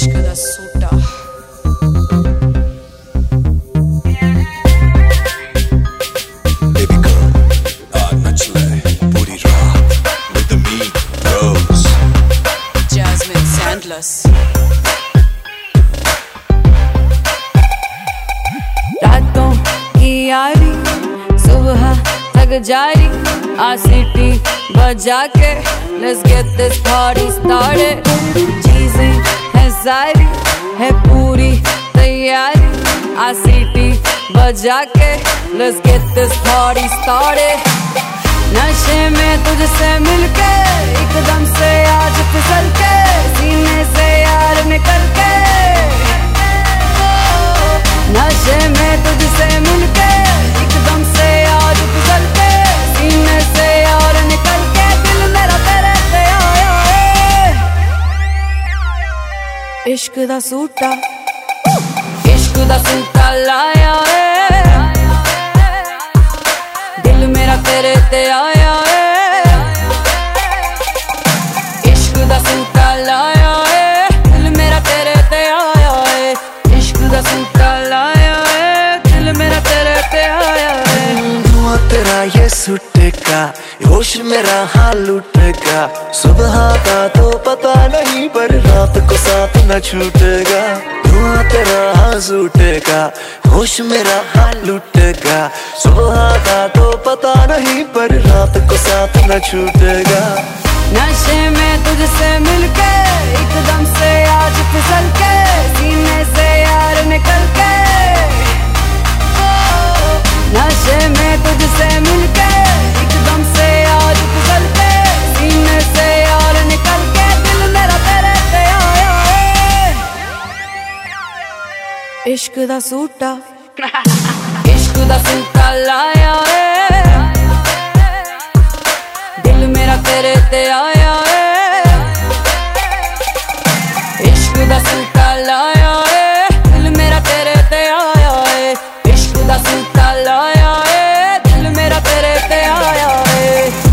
इश्क दा सूटा Baby girl, नच ले पूरी रात with me bros Jasmine Sandless रातों की यारी सुबह तक जारी आ सीटी बजा के let's get this party started चीजें है सारी है पूरी तैयारी आ सीटी बजा के let's get this party started नशे में तुझसे मिलके एकदम से आज फिसल के सीने से यार निकल के नशे में तुझसे मिलके एकदम से आज फिसल के सीने से यार निकल के दिल मेरा तेरे पे आया है इश्क दा सूटा लाया है दिल मेरा तेरे ते आया है इश्क दा सूटा लाया है दिल मेरा तेरे ते आया है इश्क दा सूटा लाया है दिल मेरा तेरे ते आया है धुआं तेरा ये सुटेगा होश मेरा हाल लुटेगा सुबह का तो पता नहीं पर रात को साथ न छूटेगा धुआं तेरा हाल सूटेगा होश मेरा हाल लुटेगा सुबह का तो पता नहीं पर रात को साथ न छूटेगा नशे में तुझसे मिलके एकदम से आज फिसल के सीने से यार निकल के नशे में तुझसे मिलके एकदम से आज फिसल के सीने से यार निकल के दिल मेरा तेरे पे आया है इश्क दा सूटा लाया है दिल मेरा तेरे ते आया है इश्क दा सूटा लाया है दिल मेरा तेरे ते आया है इश्क दा सूटा लाया है दिल मेरा तेरे ते आया है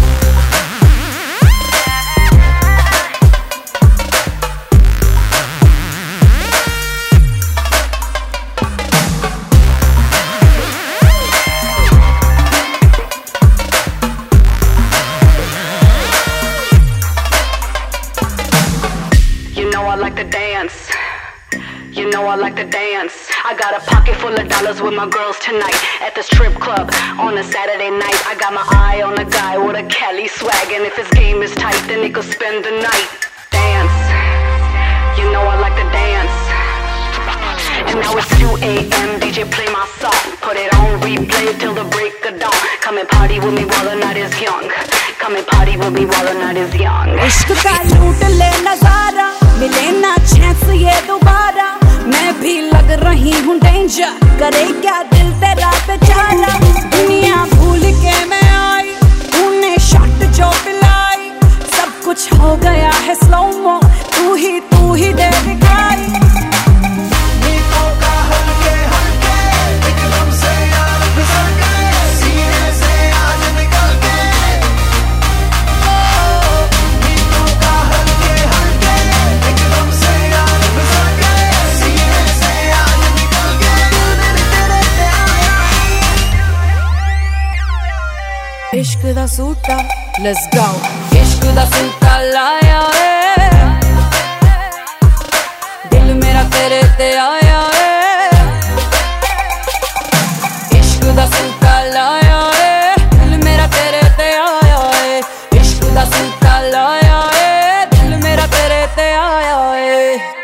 I like to dance. You know I like to dance. I got a pocket full of dollars with my girls tonight at the strip club on a Saturday night. I got my eye on a guy with a Cali swag, and if his game is tight, then he could spend the night. Dance. You know I like to dance. And now it's 2 a.m. DJ play my song. Put it on replay till the break of dawn. Come and party with me while the night is young. Come and party with me while the night is young. इश्क का लूट ले नजारा मिले ना chance ये दोबारा मैं भी लग रही हूँ डेंजर करे क्या दिल तेरा बेचारा दुनिया भूल के मैं आई तूने शॉट जो पिलाई सब कुछ हो गया है स्लो मो तू ही दे दिखाई इश्क दा सूटा लेट्स गो इश्क दा सूटा लाया है दिल मेरा तेरे ते आया है इश्क दा सूटा लाया है दिल मेरा तेरे ते आया है इश्क दा सूटा लाया है दिल मेरा तेरे ते आया है